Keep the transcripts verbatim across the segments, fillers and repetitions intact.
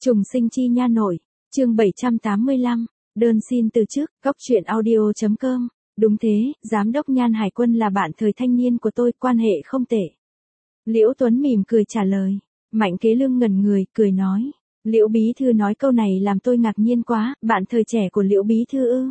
Trùng sinh chi nha nội, chương bảy trăm tám mươi lăm, đơn xin từ chức, góc truyện audio.com. Đúng thế, giám đốc Nhan Hải Quân là bạn thời thanh niên của tôi, quan hệ không tệ. Liễu Tuấn mỉm cười trả lời. Mạnh Kế Lương ngẩn người, cười nói. Liễu bí thư nói câu này làm tôi ngạc nhiên quá, bạn thời trẻ của Liễu bí thư ư?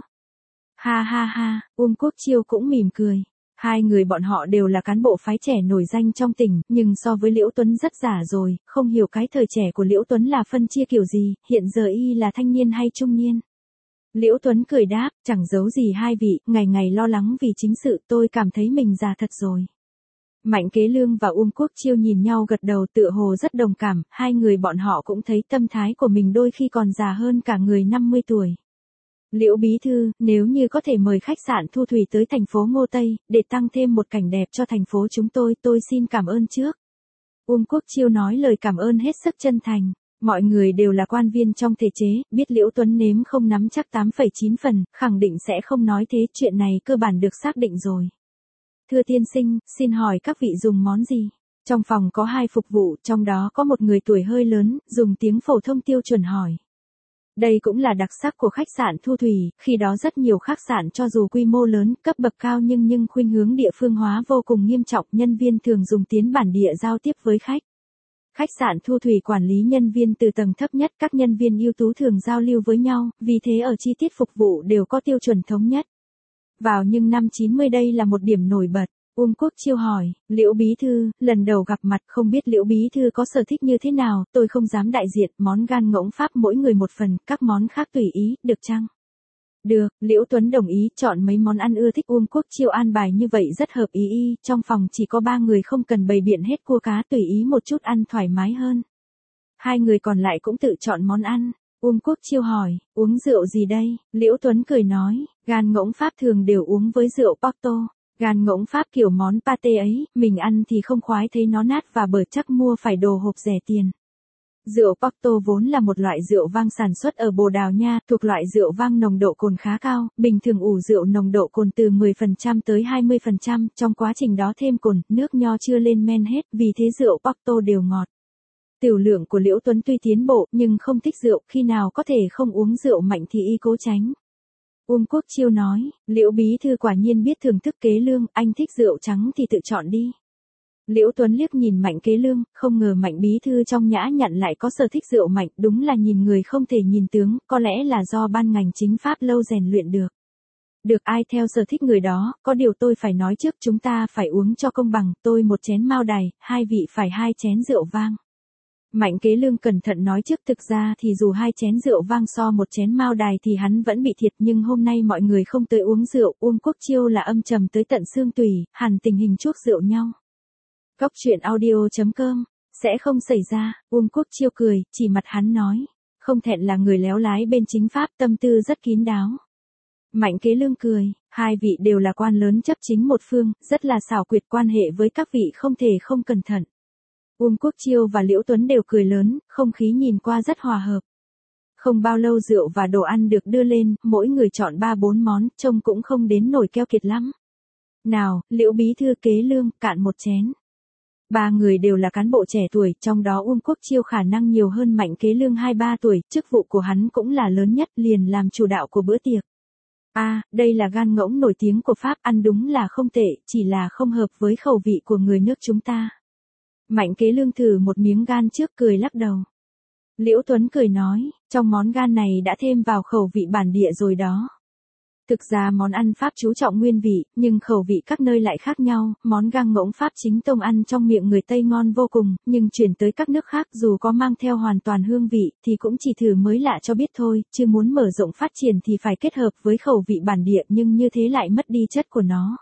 Ha ha ha, Uông Quốc Chiêu cũng mỉm cười. Hai người bọn họ đều là cán bộ phái trẻ nổi danh trong tỉnh, nhưng so với Liễu Tuấn rất già rồi, không hiểu cái thời trẻ của Liễu Tuấn là phân chia kiểu gì, hiện giờ y là thanh niên hay trung niên. Liễu Tuấn cười đáp, chẳng giấu gì hai vị, ngày ngày lo lắng vì chính sự, tôi cảm thấy mình già thật rồi. Mạnh Kế Lương và Uông Quốc Chiêu nhìn nhau gật đầu, tựa hồ rất đồng cảm, hai người bọn họ cũng thấy tâm thái của mình đôi khi còn già hơn cả người năm mươi tuổi. Liễu bí thư, nếu như có thể mời khách sạn Thu Thủy tới thành phố Ngô Tây, để tăng thêm một cảnh đẹp cho thành phố chúng tôi, tôi xin cảm ơn trước. Uông Quốc Chiêu nói lời cảm ơn hết sức chân thành. Mọi người đều là quan viên trong thể chế, biết Liễu Tuấn nếm không nắm chắc tám phẩy chín phần, khẳng định sẽ không nói thế, chuyện này cơ bản được xác định rồi. Thưa tiên sinh, xin hỏi các vị dùng món gì? Trong phòng có hai phục vụ, trong đó có một người tuổi hơi lớn, dùng tiếng phổ thông tiêu chuẩn hỏi. Đây cũng là đặc sắc của khách sạn Thu Thủy, khi đó rất nhiều khách sạn cho dù quy mô lớn, cấp bậc cao nhưng nhưng khuynh hướng địa phương hóa vô cùng nghiêm trọng, nhân viên thường dùng tiếng bản địa giao tiếp với khách. Khách sạn Thu Thủy quản lý nhân viên từ tầng thấp nhất, các nhân viên ưu tú thường giao lưu với nhau, vì thế ở chi tiết phục vụ đều có tiêu chuẩn thống nhất. Vào nhưng năm chín mươi đây là một điểm nổi bật. Uông Quốc Chiêu hỏi, Liễu bí thư, lần đầu gặp mặt không biết Liễu bí thư có sở thích như thế nào, tôi không dám đại diện, món gan ngỗng Pháp mỗi người một phần, các món khác tùy ý, được chăng? Được, Liễu Tuấn đồng ý, chọn mấy món ăn ưa thích. Uông Quốc Chiêu an bài như vậy rất hợp ý y, trong phòng chỉ có ba người không cần bày biện hết cua cá, tùy ý một chút ăn thoải mái hơn. Hai người còn lại cũng tự chọn món ăn. Uông Quốc Chiêu hỏi, uống rượu gì đây? Liễu Tuấn cười nói, gan ngỗng Pháp thường đều uống với rượu Porto. Gan ngỗng Pháp kiểu món pate ấy, mình ăn thì không khoái thấy nó nát và bở, chắc mua phải đồ hộp rẻ tiền. Rượu Porto vốn là một loại rượu vang sản xuất ở Bồ Đào Nha, thuộc loại rượu vang nồng độ cồn khá cao, bình thường ủ rượu nồng độ cồn từ mười phần trăm tới hai mươi phần trăm, trong quá trình đó thêm cồn, nước nho chưa lên men hết, vì thế rượu Porto đều ngọt. Tiểu lượng của Liễu Tuấn tuy tiến bộ, nhưng không thích rượu, khi nào có thể không uống rượu mạnh thì y cố tránh. Uông Quốc Chiêu nói, Liễu bí thư quả nhiên biết thưởng thức Kế Lương, anh thích rượu trắng thì tự chọn đi. Liễu Tuấn liếc nhìn Mạnh Kế Lương, không ngờ Mạnh bí thư trong nhã nhặn lại có sở thích rượu mạnh, đúng là nhìn người không thể nhìn tướng, có lẽ là do ban ngành chính pháp lâu rèn luyện được. Được, ai theo sở thích người đó, có điều tôi phải nói trước, chúng ta phải uống cho công bằng, tôi một chén Mao Đài, hai vị phải hai chén rượu vang. Mạnh Kế Lương cẩn thận nói trước, thực ra thì dù hai chén rượu vang so một chén Mao Đài thì hắn vẫn bị thiệt, nhưng hôm nay mọi người không tới uống rượu, Uông Quốc Chiêu là âm trầm tới tận xương tủy, hẳn tình hình chuốc rượu nhau. Góc truyện audio.com, sẽ không xảy ra. Uông Quốc Chiêu cười, chỉ mặt hắn nói, không thẹn là người léo lái bên chính pháp, tâm tư rất kín đáo. Mạnh Kế Lương cười, hai vị đều là quan lớn chấp chính một phương, rất là xảo quyệt, quan hệ với các vị không thể không cẩn thận. Uông Quốc Chiêu và Liễu Tuấn đều cười lớn, không khí nhìn qua rất hòa hợp. Không bao lâu rượu và đồ ăn được đưa lên, mỗi người chọn ba bốn món, trông cũng không đến nổi keo kiệt lắm. Nào, Liễu bí thư, Kế Lương, cạn một chén. Ba người đều là cán bộ trẻ tuổi, trong đó Uông Quốc Chiêu khả năng nhiều hơn Mạnh Kế Lương hai ba tuổi, chức vụ của hắn cũng là lớn nhất, liền làm chủ đạo của bữa tiệc. A, à, đây là gan ngỗng nổi tiếng của Pháp, ăn đúng là không tệ, chỉ là không hợp với khẩu vị của người nước chúng ta. Mạnh Kế Lương thử một miếng gan trước, cười lắc đầu. Liễu Tuấn cười nói, trong món gan này đã thêm vào khẩu vị bản địa rồi đó. Thực ra món ăn Pháp chú trọng nguyên vị, nhưng khẩu vị các nơi lại khác nhau, món gan ngỗng Pháp chính tông ăn trong miệng người Tây ngon vô cùng, nhưng chuyển tới các nước khác dù có mang theo hoàn toàn hương vị, thì cũng chỉ thử mới lạ cho biết thôi, chứ muốn mở rộng phát triển thì phải kết hợp với khẩu vị bản địa, nhưng như thế lại mất đi chất của nó.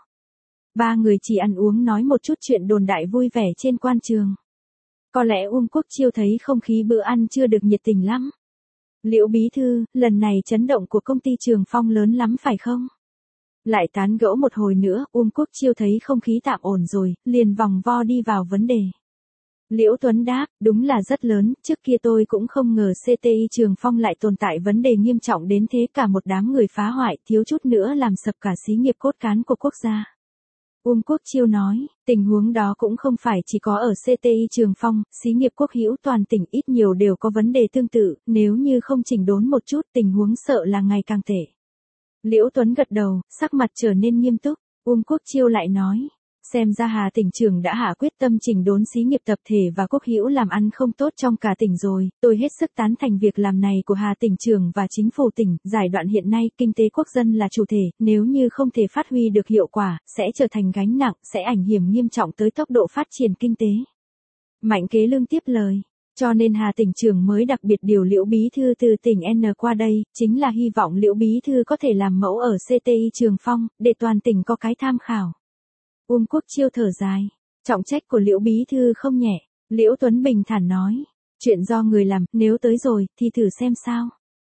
Ba người chỉ ăn uống nói một chút chuyện đồn đại vui vẻ trên quan trường. Có lẽ Uông Quốc Chiêu thấy không khí bữa ăn chưa được nhiệt tình lắm. Liễu bí thư, lần này chấn động của công ty Trường Phong lớn lắm phải không? Lại tán gẫu một hồi nữa, Uông Quốc Chiêu thấy không khí tạm ổn rồi, liền vòng vo đi vào vấn đề. Liễu Tuấn đáp, đúng là rất lớn, trước kia tôi cũng không ngờ xê tê i Trường Phong lại tồn tại vấn đề nghiêm trọng đến thế, cả một đám người phá hoại, thiếu chút nữa làm sập cả xí nghiệp cốt cán của quốc gia. Uông Quốc Chiêu nói, tình huống đó cũng không phải chỉ có ở xê tê i Trường Phong, xí nghiệp quốc hữu toàn tỉnh ít nhiều đều có vấn đề tương tự, nếu như không chỉnh đốn một chút tình huống sợ là ngày càng tệ. Liễu Tuấn gật đầu, sắc mặt trở nên nghiêm túc. Uông Quốc Chiêu lại nói, xem ra Hà tỉnh trưởng đã hạ quyết tâm chỉnh đốn xí nghiệp tập thể và quốc hữu làm ăn không tốt trong cả tỉnh rồi, tôi hết sức tán thành việc làm này của Hà tỉnh trưởng và chính phủ tỉnh, giai đoạn hiện nay kinh tế quốc dân là chủ thể, nếu như không thể phát huy được hiệu quả, sẽ trở thành gánh nặng, sẽ ảnh hưởng nghiêm trọng tới tốc độ phát triển kinh tế. Mạnh Kế Lương tiếp lời. Cho nên Hà tỉnh trưởng mới đặc biệt điều Liễu Bí Thư từ tỉnh N qua đây, chính là hy vọng Liễu Bí Thư có thể làm mẫu ở xê tê i Trường Phong, để toàn tỉnh có cái tham khảo. Uông Quốc Chiêu thở dài, trọng trách của Liễu Bí Thư không nhẹ. Liễu Tuấn bình thản nói, chuyện do người làm, nếu tới rồi, thì thử xem sao.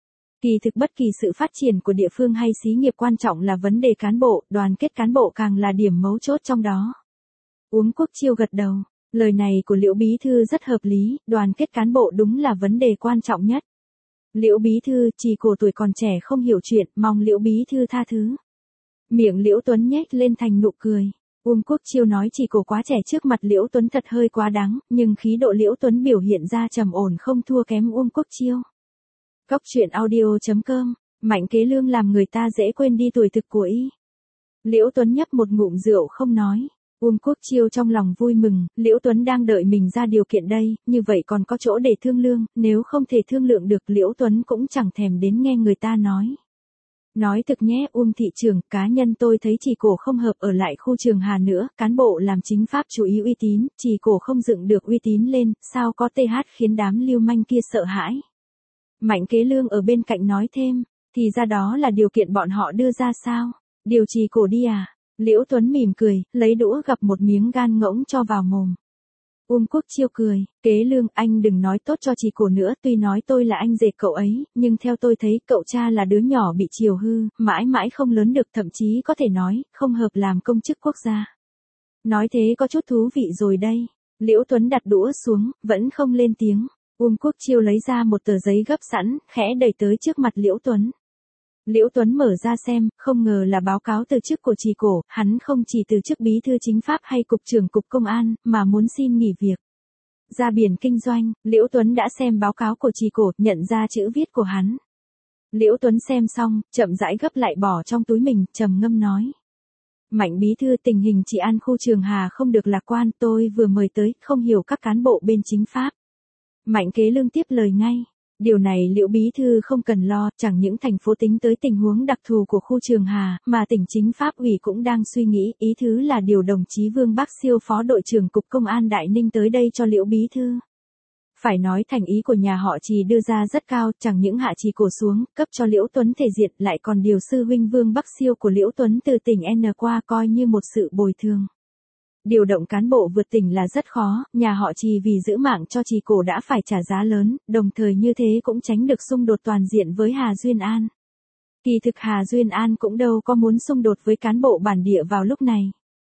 Kỳ thực bất kỳ sự phát triển của địa phương hay xí nghiệp quan trọng là vấn đề cán bộ, đoàn kết cán bộ càng là điểm mấu chốt trong đó. Uông Quốc Chiêu gật đầu. Lời này của Liễu Bí Thư rất hợp lý, đoàn kết cán bộ đúng là vấn đề quan trọng nhất. Liễu Bí Thư, chỉ của tuổi còn trẻ không hiểu chuyện, mong Liễu Bí Thư tha thứ. Miệng Liễu Tuấn nhếch lên thành nụ cười. Uông Quốc Chiêu nói chỉ cổ quá trẻ trước mặt Liễu Tuấn thật hơi quá đáng, nhưng khí độ Liễu Tuấn biểu hiện ra trầm ổn không thua kém Uông Quốc Chiêu. Cốc truyện audio chấm com, Mạnh Kế Lương làm người ta dễ quên đi tuổi thực của y. Liễu Tuấn nhấp một ngụm rượu không nói. Uông Quốc Chiêu trong lòng vui mừng, Liễu Tuấn đang đợi mình ra điều kiện đây, như vậy còn có chỗ để thương lượng, nếu không thể thương lượng được Liễu Tuấn cũng chẳng thèm đến nghe người ta nói. Nói thực nhé Uông thị trưởng, cá nhân tôi thấy chỉ cổ không hợp ở lại khu Trường Hà nữa, cán bộ làm chính pháp chú ý uy tín, chỉ cổ không dựng được uy tín lên, sao có th khiến đám lưu manh kia sợ hãi. Mạnh Kế Lương ở bên cạnh nói thêm, thì ra đó là điều kiện bọn họ đưa ra sao, điều trì cổ đi à. Liễu Tuấn mỉm cười, lấy đũa gập một miếng gan ngỗng cho vào mồm. Uông Quốc Chiêu cười, Kế Lương, anh đừng nói tốt cho chị cổ nữa, tuy nói tôi là anh rể cậu ấy, nhưng theo tôi thấy cậu cha là đứa nhỏ bị chiều hư, mãi mãi không lớn được, thậm chí có thể nói, không hợp làm công chức quốc gia. Nói thế có chút thú vị rồi đây. Liễu Tuấn đặt đũa xuống, vẫn không lên tiếng. Uông Quốc Chiêu lấy ra một tờ giấy gấp sẵn, khẽ đẩy tới trước mặt Liễu Tuấn. Liễu Tuấn mở ra xem, không ngờ là báo cáo từ chức của trì cổ, hắn không chỉ từ chức bí thư chính pháp hay cục trưởng cục công an, mà muốn xin nghỉ việc. Ra biển kinh doanh, Liễu Tuấn đã xem báo cáo của trì cổ, nhận ra chữ viết của hắn. Liễu Tuấn xem xong, chậm rãi gấp lại bỏ trong túi mình, trầm ngâm nói. Mạnh bí thư, tình hình trị an khu Trường Hà không được lạc quan, tôi vừa mời tới, không hiểu các cán bộ bên chính pháp. Mạnh Kế Lương tiếp lời ngay. Điều này Liễu Bí Thư không cần lo, chẳng những thành phố tính tới tình huống đặc thù của khu Trường Hà, mà tỉnh chính pháp ủy cũng đang suy nghĩ, ý thứ là điều đồng chí Vương Bắc Siêu phó đội trưởng cục công an Đại Ninh tới đây cho Liễu Bí Thư. Phải nói thành ý của nhà họ Trì đưa ra rất cao, chẳng những hạ trì cổ xuống, cấp cho Liễu Tuấn thể diện, lại còn điều sư huynh Vương Bắc Siêu của Liễu Tuấn từ tỉnh N qua coi như một sự bồi thường. Điều động cán bộ vượt tỉnh là rất khó, nhà họ Trì vì giữ mạng cho trì cổ đã phải trả giá lớn, đồng thời như thế cũng tránh được xung đột toàn diện với Hà Duyên An. Kỳ thực Hà Duyên An cũng đâu có muốn xung đột với cán bộ bản địa vào lúc này.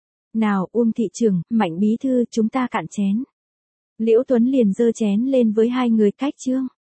Nào Uông thị trưởng, Mạnh bí thư, chúng ta cạn chén. Liễu Tuấn liền giơ chén lên với hai người cách chương.